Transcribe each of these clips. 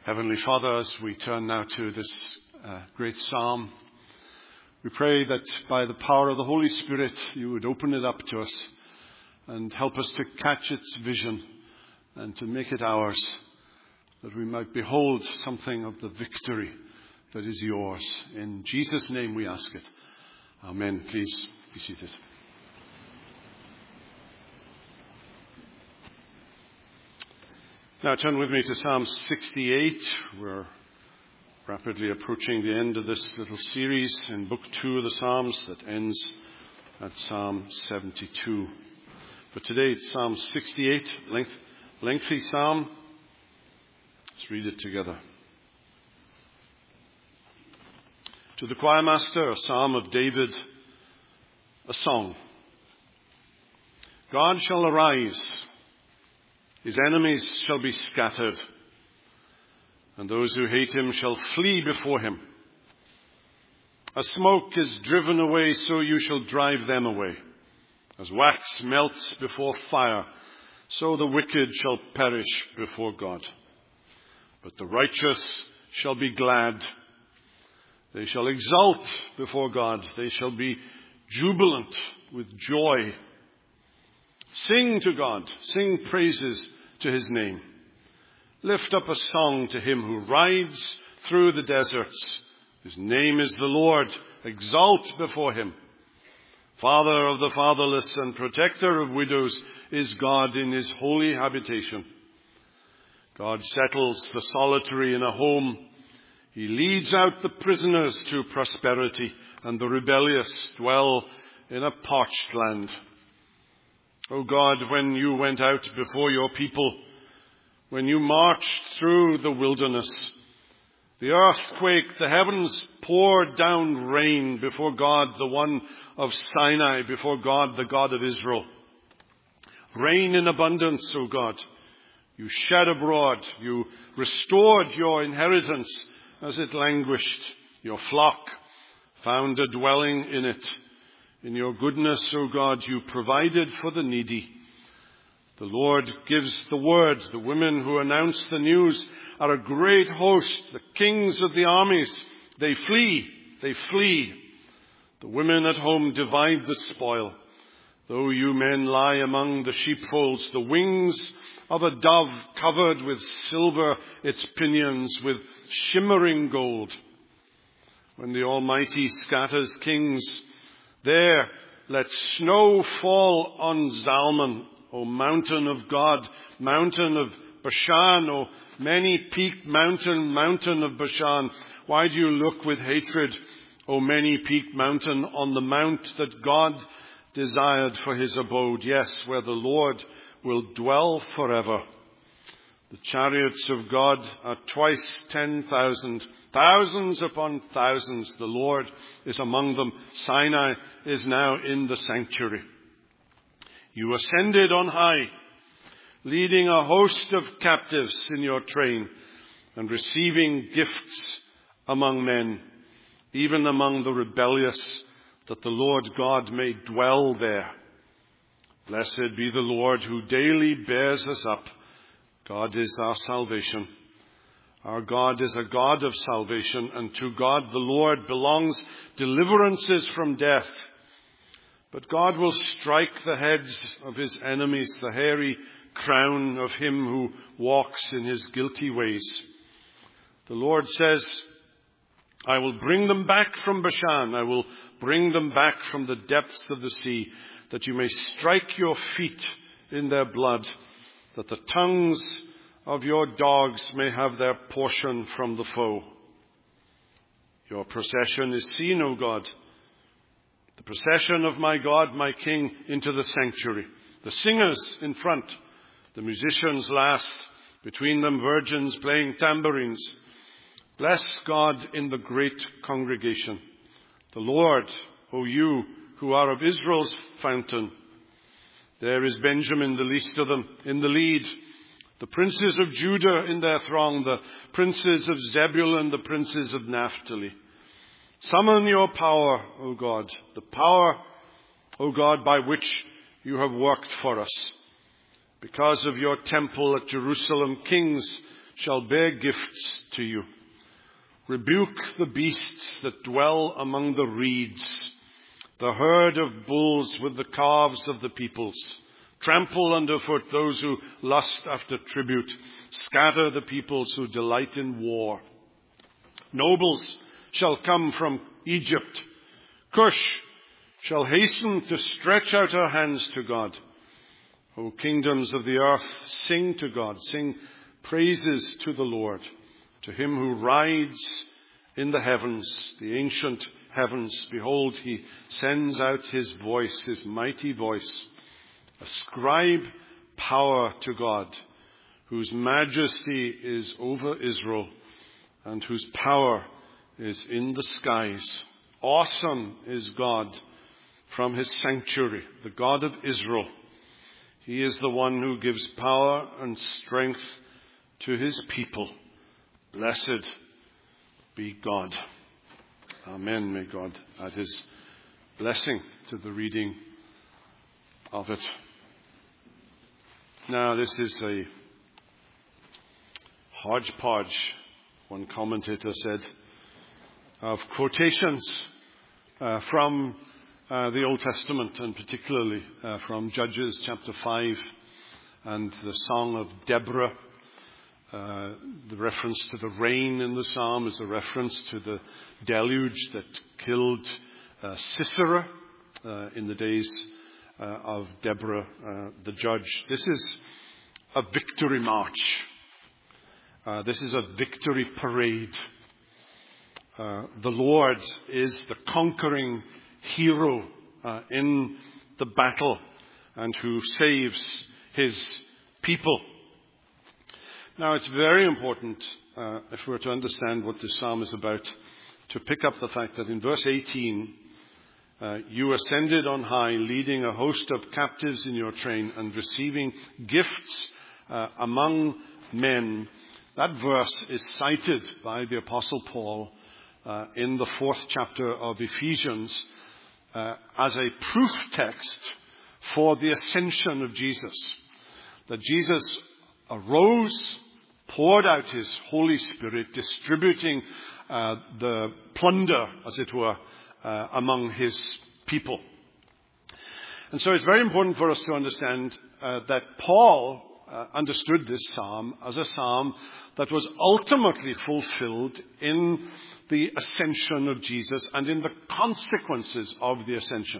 Heavenly Father, as we turn now to this great psalm, we pray that by the power of the Holy Spirit, you would open it up to us and help us to catch its vision and to make it ours, that we might behold something of the victory that is yours. In Jesus' name we ask it. Amen. Please be seated. Now turn with me to Psalm 68. We're rapidly approaching the end of this little series in Book 2 of the Psalms that ends at Psalm 72. But today it's Psalm 68, lengthy psalm. Let's read it together. To the choir master, a psalm of David, a song. God shall arise. His enemies shall be scattered, and those who hate him shall flee before him. As smoke is driven away, so you shall drive them away. As wax melts before fire, so the wicked shall perish before God. But the righteous shall be glad. They shall exult before God. They shall be jubilant with joy. Sing to God. Sing praises to his name. Lift up a song to him who rides through the deserts. His name is the Lord. Exult before him. Father of the fatherless and protector of widows is God in his holy habitation. God settles the solitary in a home. He leads out the prisoners to prosperity, and the rebellious dwell in a parched land. O God, when you went out before your people, when you marched through the wilderness, the earth quaked, the heavens poured down rain before God, the one of Sinai, before God, the God of Israel. Rain in abundance, O God. You shed abroad, you restored your inheritance as it languished. Your flock found a dwelling in it. In your goodness, O God, you provided for the needy. The Lord gives the word. The women who announce the news are a great host. The kings of the armies, they flee. The women at home divide the spoil. Though you men lie among the sheepfolds, the wings of a dove covered with silver, its pinions with shimmering gold. When the Almighty scatters kings, there let snow fall on Zalman, O mountain of God, mountain of Bashan, O many-peaked mountain, mountain of Bashan. Why do you look with hatred, O many-peaked mountain, on the mount that God desired for his abode? Yes, where the Lord will dwell forever. The chariots of God are twice 10,000, thousands upon thousands. The Lord is among them. Sinai is now in the sanctuary. You ascended on high, leading a host of captives in your train and receiving gifts among men, even among the rebellious, that the Lord God may dwell there. Blessed be the Lord who daily bears us up. God is our salvation. Our God is a God of salvation, and to God the Lord belongs deliverances from death. But God will strike the heads of his enemies, the hairy crown of him who walks in his guilty ways. The Lord says, I will bring them back from Bashan. I will bring them back from the depths of the sea, that you may strike your feet in their blood, that the tongues of your dogs may have their portion from the foe. Your procession is seen, O God, the procession of my God, my King, into the sanctuary. The singers in front, the musicians last, between them virgins playing tambourines. Bless God in the great congregation. The Lord, O you who are of Israel's fountain. There is Benjamin, the least of them, in the lead. The princes of Judah in their throng, the princes of Zebulun, the princes of Naphtali. Summon your power, O God, the power, O God, by which you have worked for us. Because of your temple at Jerusalem, kings shall bear gifts to you. Rebuke the beasts that dwell among the reeds, the herd of bulls with the calves of the peoples. Trample underfoot those who lust after tribute. Scatter the peoples who delight in war. Nobles shall come from Egypt. Cush shall hasten to stretch out her hands to God. O kingdoms of the earth, sing to God. Sing praises to the Lord, to him who rides in the heavens, the ancient heavens. Behold, he sends out his voice, his mighty voice. Ascribe power to God, whose majesty is over Israel and whose power is in the skies. Awesome is God from his sanctuary, the God of Israel. He is the one who gives power and strength to his people. Blessed be God. Amen. May God add his blessing to the reading of it. Now, this is a hodgepodge, one commentator said, of quotations from the Old Testament, and particularly from Judges chapter 5 and the Song of Deborah. The reference to the rain in the psalm is a reference to the deluge that killed Sisera in the days of Deborah the judge. This is a victory march. This is a victory parade. The Lord is the conquering hero in the battle and who saves his people. Now, it's very important, if we're to understand what this psalm is about, to pick up the fact that in verse 18, you ascended on high, leading a host of captives in your train and receiving gifts among men. That verse is cited by the Apostle Paul in the 4th chapter of Ephesians as a proof text for the ascension of Jesus. That Jesus arose, poured out his Holy Spirit, distributing the plunder, as it were, among his people. And so it's very important for us to understand that Paul understood this psalm as a psalm that was ultimately fulfilled in the ascension of Jesus and in the consequences of the ascension.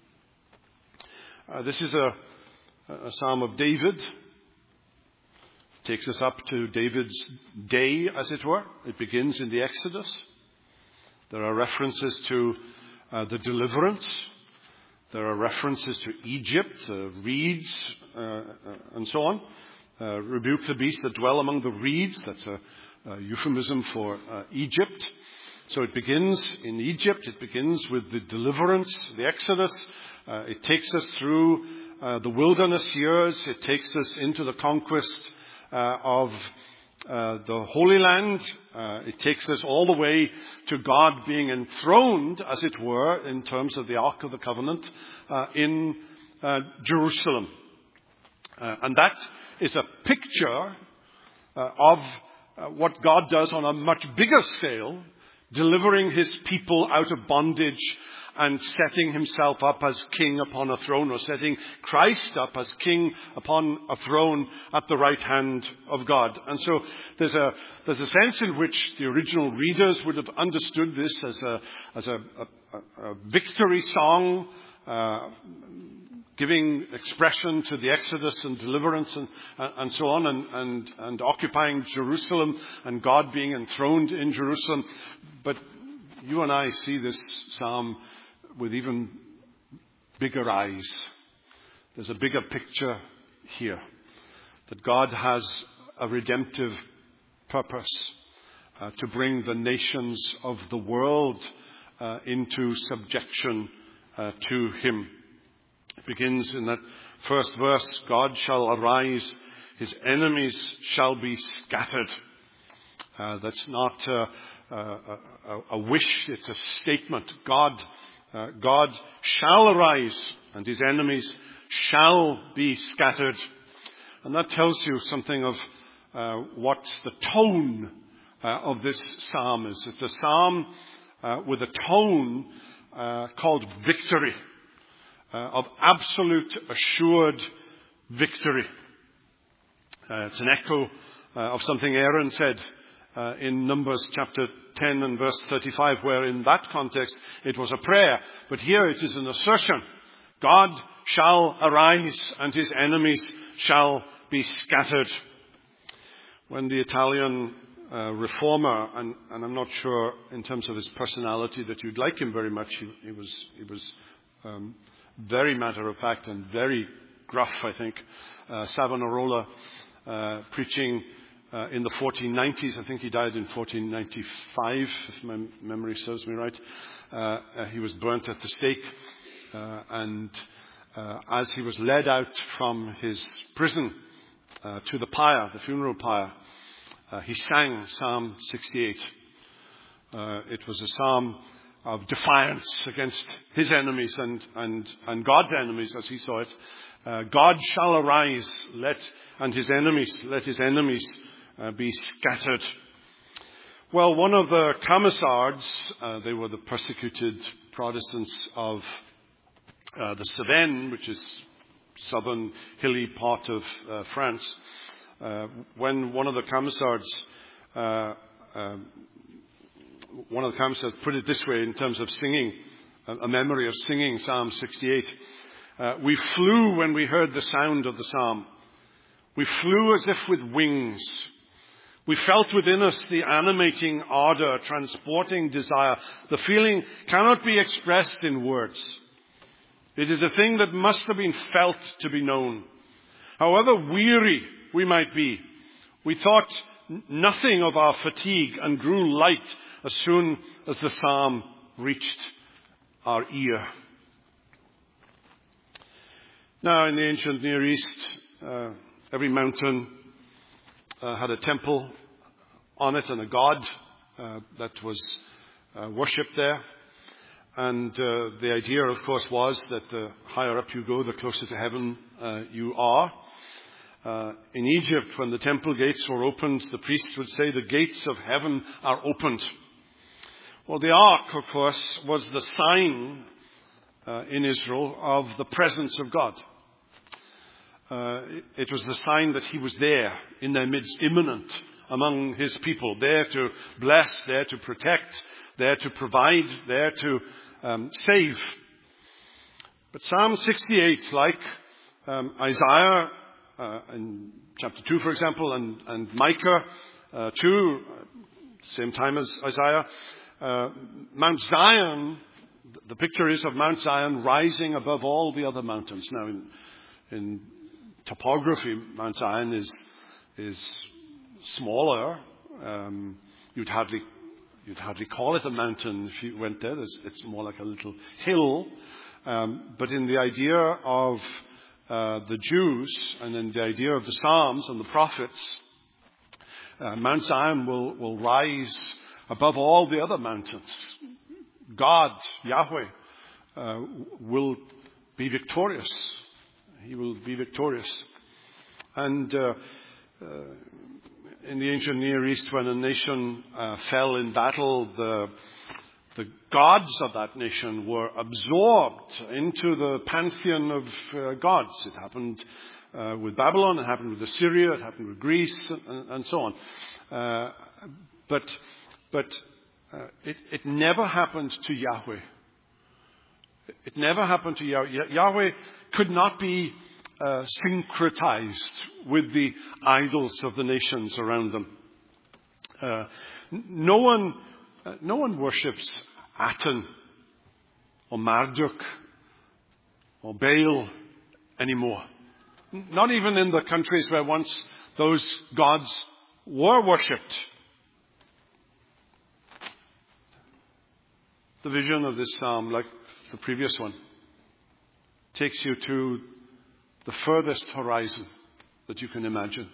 This is a psalm of David. It takes us up to David's day, as it were. It begins in the Exodus. There are references to the deliverance. There are references to Egypt, reeds, and so on. Rebuke the beasts that dwell among the reeds. That's a euphemism for Egypt. So it begins in Egypt. It begins with the deliverance, the Exodus. It takes us through the wilderness years. It takes us into the conquest of the Holy Land. It takes us all the way to God being enthroned, as it were, in terms of the Ark of the Covenant in Jerusalem. And that is a picture of what God does on a much bigger scale, delivering his people out of bondage and setting himself up as king upon a throne, or setting Christ up as king upon a throne at the right hand of God. And so there's a sense in which the original readers would have understood this as a victory song, giving expression to the Exodus and deliverance and so on, and occupying Jerusalem and God being enthroned in Jerusalem. But you and I see this psalm with even bigger eyes. There's a bigger picture here, that God has a redemptive purpose to bring the nations of the world into subjection to him. It begins in that first verse, God shall arise, his enemies shall be scattered. That's not a wish, it's a statement. God shall arise and his enemies shall be scattered. And that tells you something of what the tone of this psalm is. It's a psalm with a tone called victory, of absolute assured victory. It's an echo of something Aaron said in Numbers chapter 10 and verse 35, where in that context it was a prayer. But here it is an assertion. God shall arise and his enemies shall be scattered. When the Italian reformer, and I'm not sure in terms of his personality that you'd like him very much, he was very matter of fact and very gruff, I think, Savonarola, preaching in the 1490s. I think he died in 1495, if my memory serves me right. He was burnt at the stake, and as he was led out from his prison to the pyre, the funeral pyre, he sang Psalm 68. It was a psalm of defiance against his enemies and God's enemies, as he saw it. God shall arise, let his enemies be scattered. Well, one of the Camisards, they were the persecuted Protestants of the Cevennes, which is southern hilly part of France. When one of the Camisards put it this way in terms of singing, a memory of singing Psalm 68. We flew when we heard the sound of the psalm. We flew as if with wings. We felt within us the animating ardor, transporting desire. The feeling cannot be expressed in words. It is a thing that must have been felt to be known. However weary we might be, we thought nothing of our fatigue and grew light as soon as the psalm reached our ear. Now, in the ancient Near East, every mountain had a temple on it and a god that was worshipped there. And the idea, of course, was that the higher up you go, the closer to heaven you are. In Egypt, when the temple gates were opened, the priest would say, "The gates of heaven are opened." Well, the ark, of course, was the sign in Israel of the presence of God. It was the sign that he was there in their midst, imminent among his people, there to bless, there to protect, there to provide, there to save. But Psalm 68, like Isaiah in chapter 2, for example, and Micah 2, same time as Isaiah, Mount Zion, the picture is of Mount Zion rising above all the other mountains. Now, in topography, Mount Zion is smaller. You'd hardly call it a mountain if you went there. It's more like a little hill. But in the idea of the Jews and in the idea of the Psalms and the prophets, Mount Zion will rise above all the other mountains. God, Yahweh, will be victorious. He will be victorious. And in the ancient Near East, when a nation fell in battle, the gods of that nation were absorbed into the pantheon of gods. It happened with Babylon, it happened with Assyria, it happened with Greece, and so on. But it never happened to Yahweh. It never happened to Yahweh. Yahweh could not be syncretized with the idols of the nations around them. No one worships Aten or Marduk or Baal anymore. Not even in the countries where once those gods were worshipped. The vision of this psalm, like the previous one, takes you to the furthest horizon that you can imagine.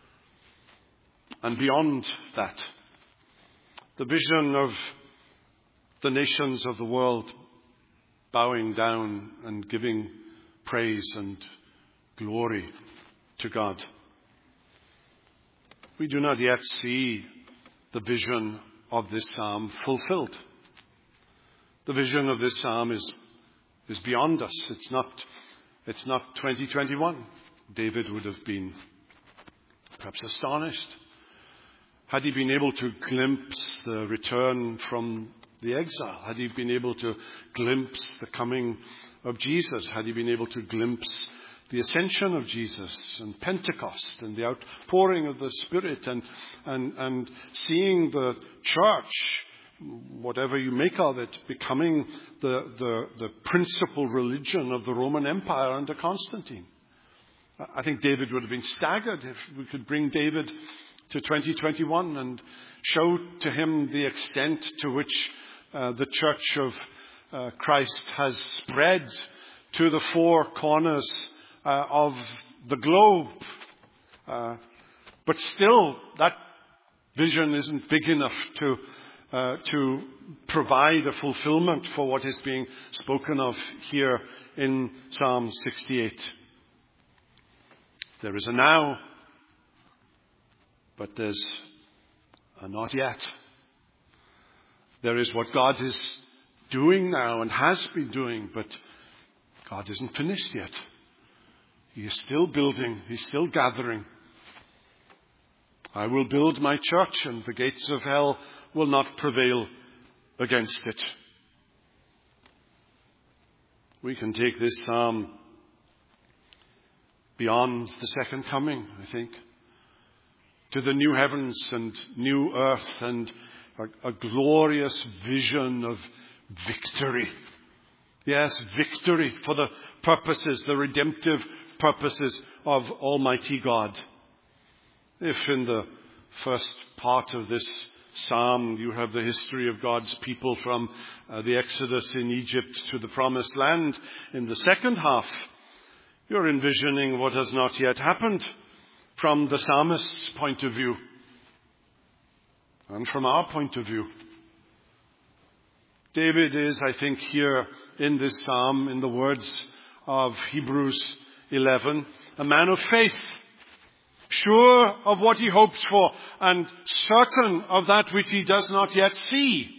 And beyond that, the vision of the nations of the world bowing down and giving praise and glory to God. we do not yet see the vision of this psalm fulfilled. The vision of this psalm is beyond us. It's not 2021. David would have been perhaps astonished had he been able to glimpse the return from the exile, had he been able to glimpse the coming of Jesus, had he been able to glimpse the ascension of Jesus and Pentecost and the outpouring of the Spirit and seeing the church, whatever you make of it, becoming the principal religion of the Roman Empire under Constantine. I think David would have been staggered if we could bring David to 2021 and show to him the extent to which the Church of Christ has spread to the four corners of the globe. But still, that vision isn't big enough to provide a fulfillment for what is being spoken of here in Psalm 68. There is a now, but there's a not yet. There is what God is doing now and has been doing, but God isn't finished yet. He is still building. He's still gathering. I will build my church, and the gates of hell will not prevail against it. We can take this psalm beyond the second coming, I think, to the new heavens and new earth and a glorious vision of victory. Yes, victory for the purposes, the redemptive purposes of Almighty God. If in the first part of this psalm you have the history of God's people from the Exodus in Egypt to the Promised Land, in the second half you're envisioning what has not yet happened from the psalmist's point of view and from our point of view. David is, I think, here in this psalm, in the words of Hebrews 11, a man of faith, sure of what he hopes for and certain of that which he does not yet see.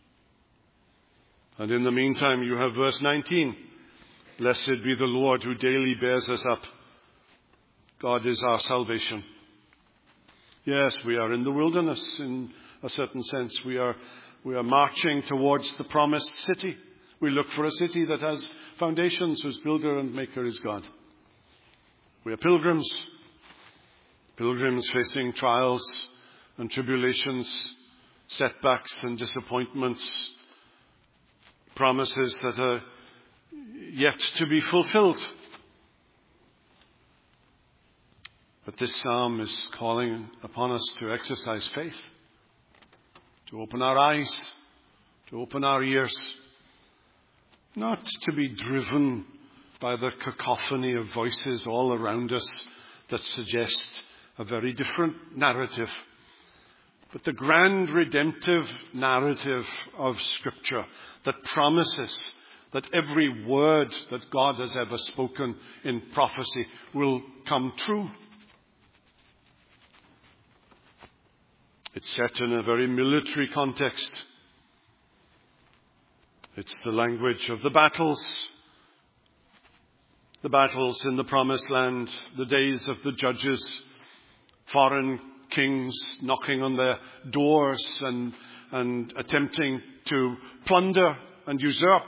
And in the meantime, you have verse 19. Blessed be the Lord who daily bears us up. God is our salvation. Yes, we are in the wilderness in a certain sense. We are marching towards the promised city. We look for a city that has foundations, whose builder and maker is God. We are pilgrims facing trials and tribulations, setbacks and disappointments, promises that are yet to be fulfilled. But this psalm is calling upon us to exercise faith, to open our eyes, to open our ears, not to be driven by the cacophony of voices all around us that suggest a very different narrative, but the grand redemptive narrative of Scripture that promises that every word that God has ever spoken in prophecy will come true. It's set in a very military context. It's the language of the battles in the Promised Land, the days of the judges, foreign kings knocking on their doors and attempting to plunder and usurp.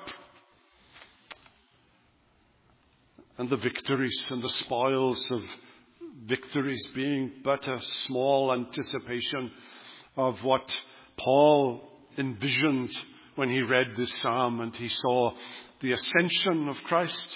And the victories and the spoils of victories being but a small anticipation of what Paul envisioned when he read this psalm and he saw the ascension of Christ.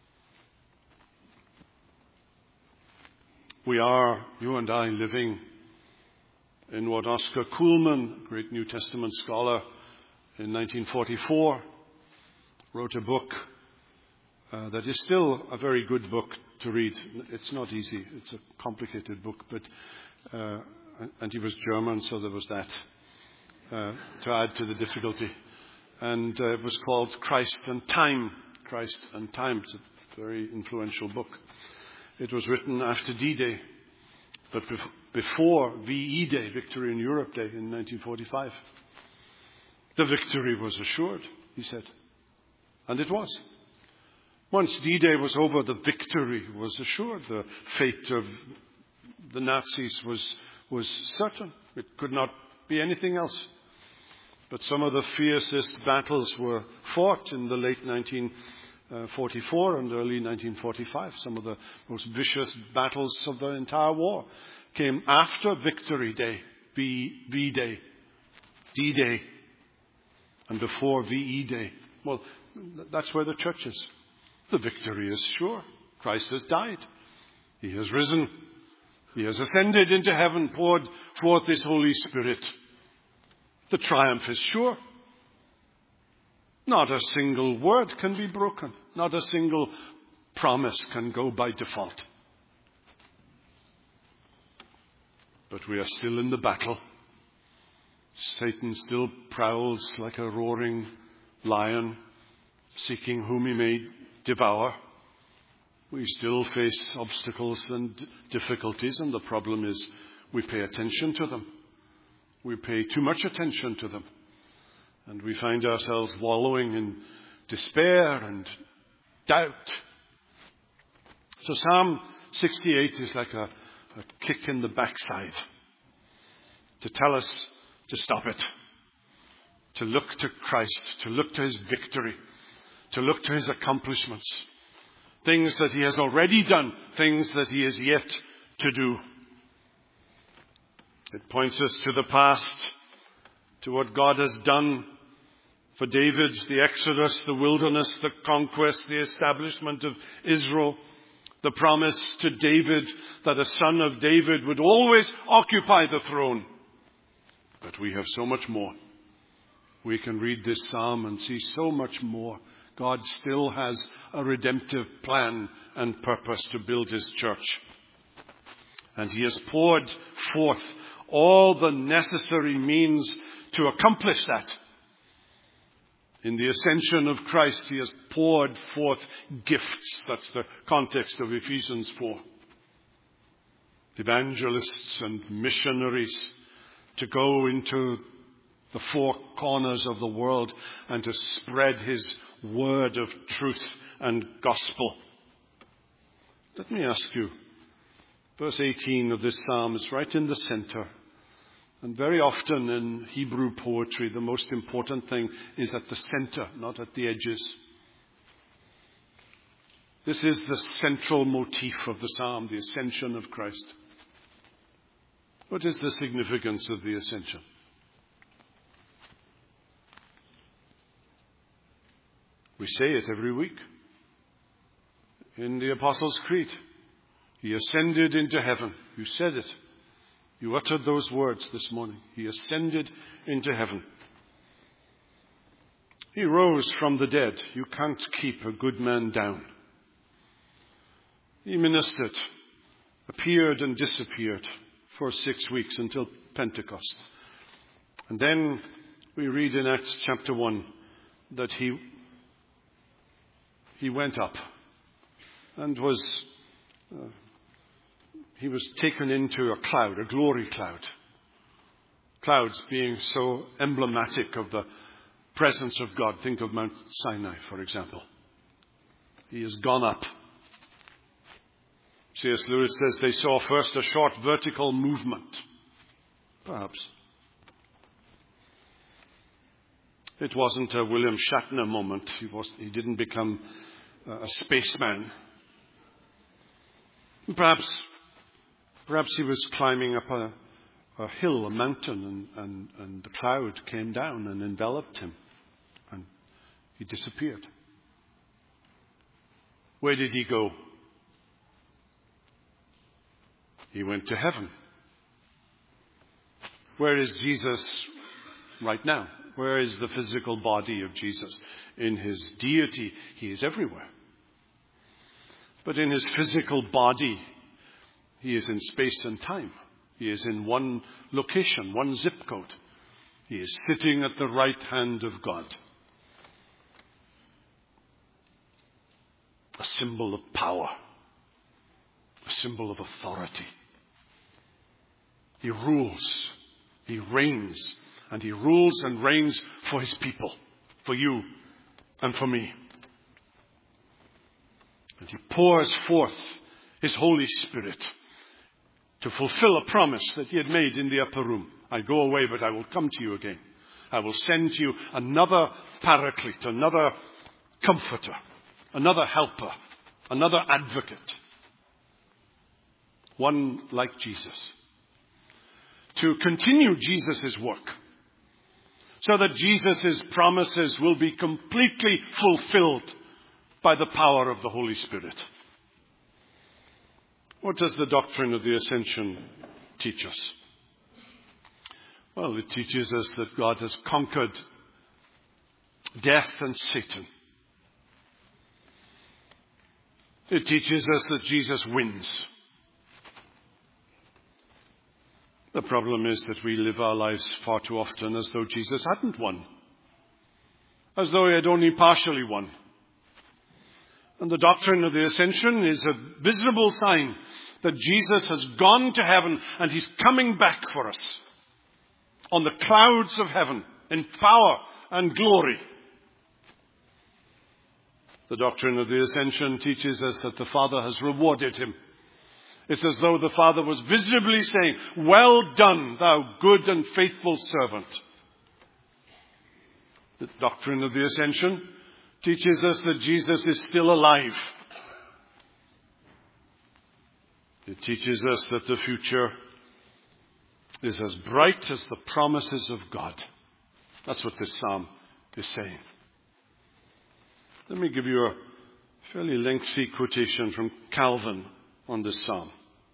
We are, you and I, living in what Oscar Kuhlman, a great New Testament scholar, in 1944, wrote a book that is still a very good book to read. It's not easy. It's a complicated book, but and he was German, so there was that to add to the difficulty. And it was called Christ and Time. Christ and Time. It's a very influential book. It was written after D-Day, but before VE Day, Victory in Europe Day in 1945. The victory was assured, he said. And it was. Once D-Day was over, the victory was assured. The fate of the Nazis was certain. It could not be anything else. But some of the fiercest battles were fought in the late 1944 and early 1945. Some of the most vicious battles of the entire war came after Victory Day, V-Day, D-Day, and before VE Day. Well, that's where the church is. The victory is sure. Christ has died. He has risen. He has ascended into heaven, poured forth His Holy Spirit. The triumph is sure. Not a single word can be broken. Not a single promise can go by default. But we are still in the battle. Satan still prowls like a roaring lion, seeking whom he may devour. We still face obstacles and difficulties, and the problem is we pay attention to them. We pay too much attention to them. And we find ourselves wallowing in despair and doubt. So Psalm 68 is like a kick in the backside to tell us to stop it, to look to Christ, to look to His victory, to look to His accomplishments, things that He has already done, things that He is yet to do. It points us to the past, to what God has done for David, the Exodus, the wilderness, the conquest, the establishment of Israel, the promise to David that a son of David would always occupy the throne. But we have so much more. We can read this psalm and see so much more. God still has a redemptive plan and purpose to build His church. And He has poured forth all the necessary means to accomplish that. In the ascension of Christ, He has poured forth gifts. That's the context of Ephesians 4. Evangelists and missionaries to go into the four corners of the world and to spread His word of truth and gospel. Let me ask you, verse 18 of this psalm is right in the center. And very often in Hebrew poetry, the most important thing is at the center, not at the edges. This is the central motif of the psalm, the ascension of Christ. What is the significance of the ascension? We say it every week. In the Apostles' Creed, He ascended into heaven. You said it. You uttered those words this morning. He ascended into heaven. He rose from the dead. You can't keep a good man down. He ministered, appeared and disappeared for 6 weeks until Pentecost. And then we read in Acts chapter 1 that he went up and he was taken into a cloud, a glory cloud. Clouds being so emblematic of the presence of God. Think of Mount Sinai, for example. He has gone up. C.S. Lewis says they saw first a short vertical movement. Perhaps. It wasn't a William Shatner moment. He didn't become a spaceman. Perhaps he was climbing up a hill, a mountain, and the cloud came down and enveloped him, and he disappeared. Where did he go? He went to heaven. Where is Jesus right now? Where is the physical body of Jesus? In His deity, He is everywhere. But in His physical body, He is in space and time. He is in one location, one zip code. He is sitting at the right hand of God. A symbol of power. A symbol of authority. He rules. He reigns. And he rules and reigns for his people, for you and for me. And he pours forth his Holy Spirit to fulfill a promise that he had made in the upper room. I go away, but I will come to you again. I will send you another paraclete, another comforter, another helper, another advocate. One like Jesus. To continue Jesus' work, so that Jesus' promises will be completely fulfilled by the power of the Holy Spirit. What does the doctrine of the Ascension teach us? Well, it teaches us that God has conquered death and Satan. It teaches us that Jesus wins. The problem is that we live our lives far too often as though Jesus hadn't won, as though he had only partially won. And the doctrine of the Ascension is a visible sign that Jesus has gone to heaven and he's coming back for us on the clouds of heaven in power and glory. The doctrine of the Ascension teaches us that the Father has rewarded him. It's as though the Father was visibly saying, "Well done, thou good and faithful servant." The doctrine of the Ascension teaches us that Jesus is still alive. It teaches us that the future is as bright as the promises of God. That's what this psalm is saying. Let me give you a fairly lengthy quotation from Calvin on this psalm.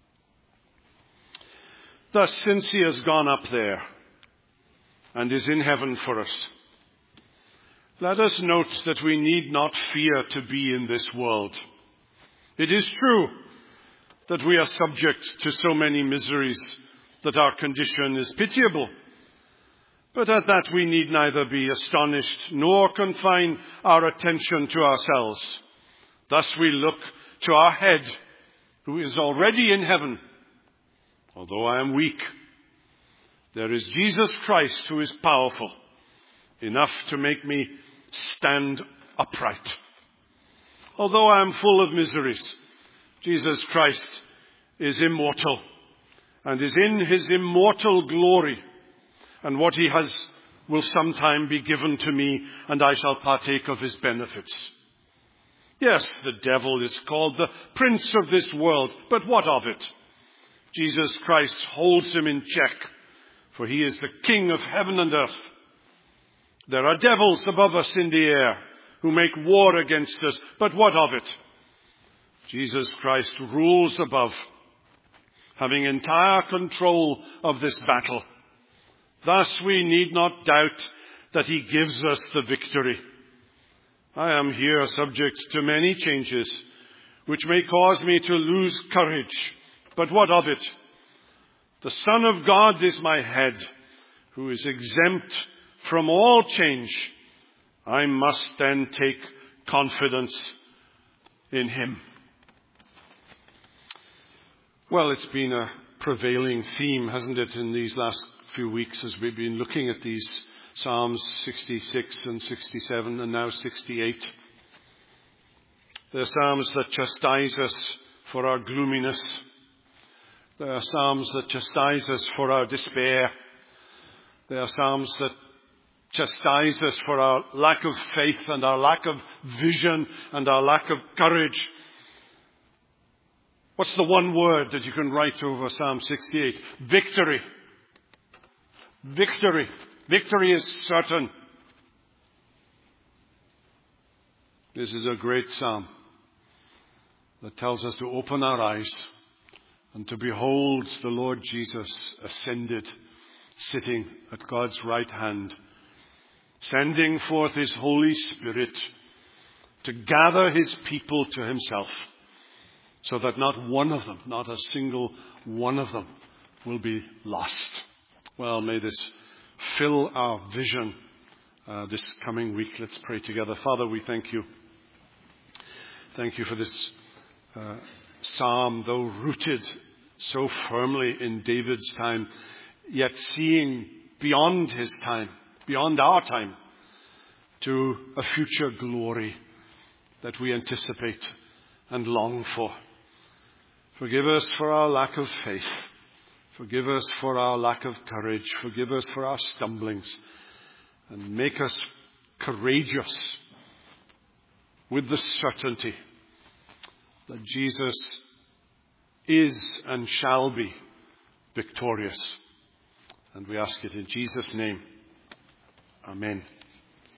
Thus, since he has gone up there and is in heaven for us, let us note that we need not fear to be in this world. It is true that we are subject to so many miseries that our condition is pitiable. But at that we need neither be astonished nor confine our attention to ourselves. Thus we look to our head, who is already in heaven. Although I am weak, there is Jesus Christ who is powerful, enough to make me stand upright. Although I am full of miseries, Jesus Christ is immortal and is in his immortal glory. And what he has will sometime be given to me, and I shall partake of his benefits. Yes, the devil is called the prince of this world, but what of it? Jesus Christ holds him in check, for he is the King of heaven and earth. There are devils above us in the air who make war against us, but what of it? Jesus Christ rules above, having entire control of this battle. Thus we need not doubt that he gives us the victory. I am here subject to many changes, which may cause me to lose courage. But what of it? The Son of God is my head, who is exempt from all change. I must then take confidence in him. Well, it's been a prevailing theme, hasn't it, in these last few weeks as we've been looking at these Psalms 66 and 67 and now 68. They're Psalms that chastise us for our gloominess. They are Psalms that chastise us for our despair. They are Psalms that chastise us for our lack of faith and our lack of vision and our lack of courage. What's the one word that you can write over Psalm 68? Victory. Victory. Victory is certain. This is a great psalm that tells us to open our eyes and to behold the Lord Jesus ascended, sitting at God's right hand, sending forth his Holy Spirit to gather his people to himself, so that not one of them, not a single one of them, will be lost. Well, may this fill our vision this coming week. Let's pray together. Father, we thank you. Thank you for this psalm, though rooted so firmly in David's time, yet seeing beyond his time, beyond our time, to a future glory that we anticipate and long for. Forgive us for our lack of faith. Forgive us for our lack of courage. Forgive us for our stumblings. And make us courageous with the certainty that Jesus is and shall be victorious. And we ask it in Jesus' name. Amen.